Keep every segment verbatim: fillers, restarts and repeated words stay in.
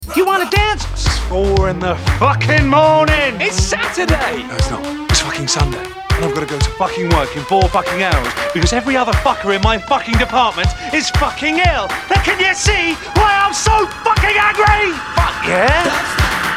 You want to dance? It's four in the fucking morning! It's Saturday! No, it's not. It's fucking Sunday. And I've got to go to fucking work in four fucking hours because every other fucker in my fucking department is fucking ill. Now can you see why I'm so fucking angry? Fuck yeah!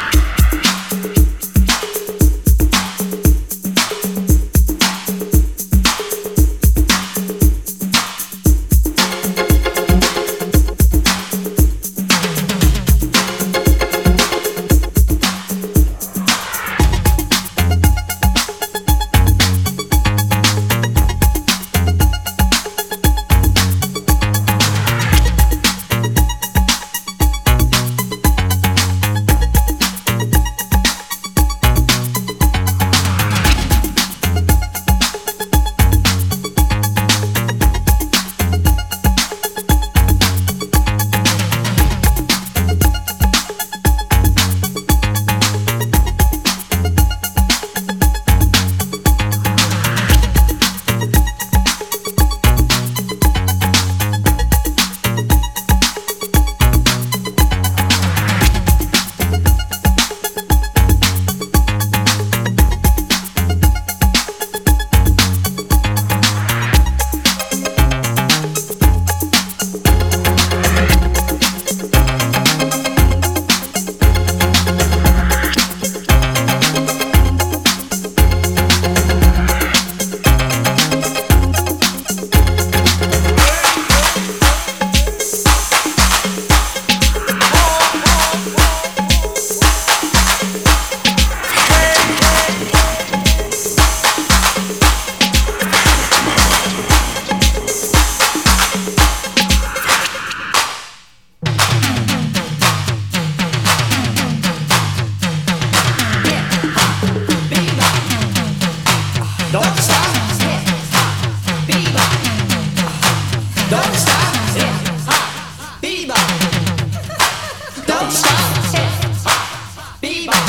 Don't stop, bebop. Don't stop, bebop. Don't stop, bebop.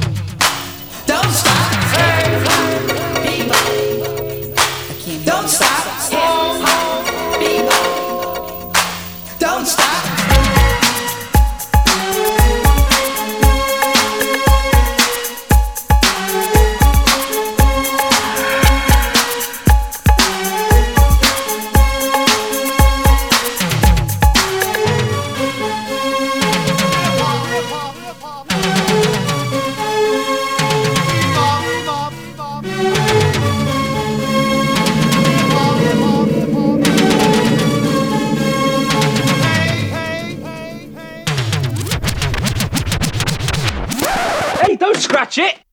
Don't stop, bebop. Don't stop, bebop. Don't stop. Hey, don't scratch it!